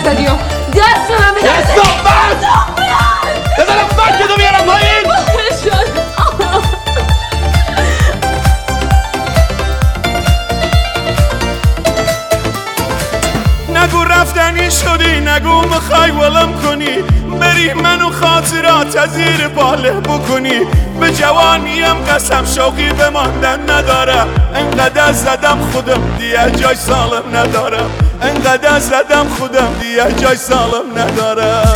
نزدی ها دست به من بده کثافت بزنم فکتو بیارم پایین. نگو رفتنی شدی، نگو میخوای ولم کنی، بری منو خاطرات از زیر باله بکنی. به جوانیم قسم شوقی به ماندن ندارم، انقدر زدم خودم دیگه جای سالم ندارم، انقدر زدم خودم دیگه جای سالم ندارم،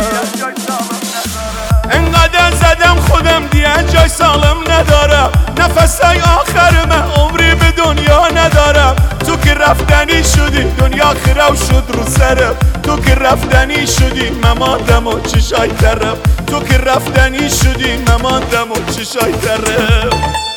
انقدر زدم خودم دیگه جای سالم ندارم. نفسای آخر من عمری به دنیا ندارم. تو که رفتنی شدی دنیا خراب شد رو سرم، تو که رفتنی شدی مماندم و چشای طرف، تو که رفتنی شدی مماندم و چشای طرف.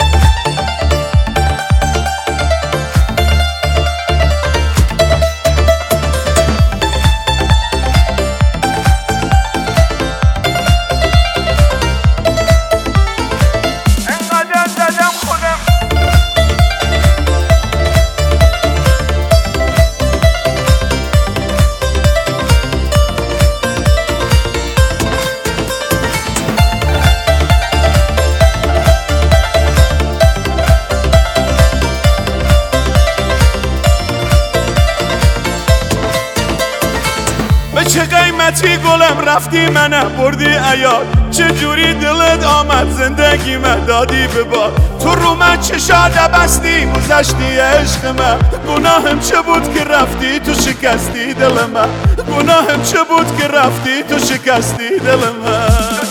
چه قیمتی گلم رفتی منم بردی عیاد، چه جوری دلت آمد زندگی من دادی به باد. تو رو من چشات بستی گذشتی عشق من، گناهم چه بود که رفتی تو شکستی دل من، گناهم چه بود که رفتی تو شکستی دل من.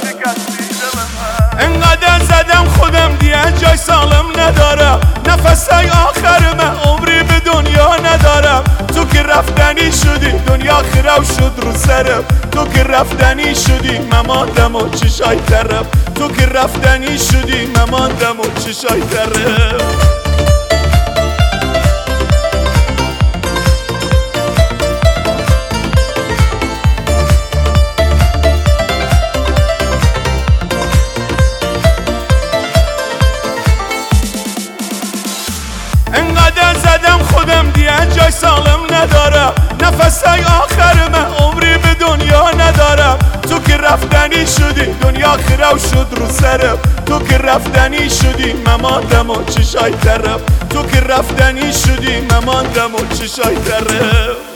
انقدر زدم خودم دیگه جای سالم ندارم، نفسای آخر من عمری به دنیا ندارم. تو که رفتنی شدی دنیا خراب شد رو سرم، تو که رفتنی شدی مماندم و چشای طرف، تو که رفتنی شدی مماندم و چشای طرف. انقدر زدم خودم دیگه جای سالم ندارم، نفسای آخر من عمری به دنیا ندارم. تو که رفتنی شدی دنیا خراب شد رو سرم، تو که رفتنی شدی مماندم و چشای طرف، تو که رفتنی شدی مماندم و چشای طرف.